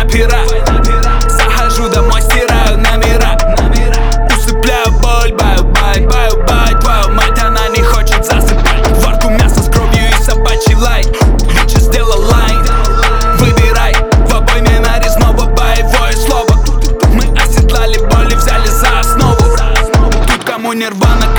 пира. Захожу домой, стираю номера, усыпляю боль, баю, твою мать, она не хочет засыпать. Во рту мясо с кровью и собачий лай. Бича сделал лайн, выбирай. В обойме нарезного боевое слово. Мы оседлали боль и взяли за основу. Тут кому нирвана,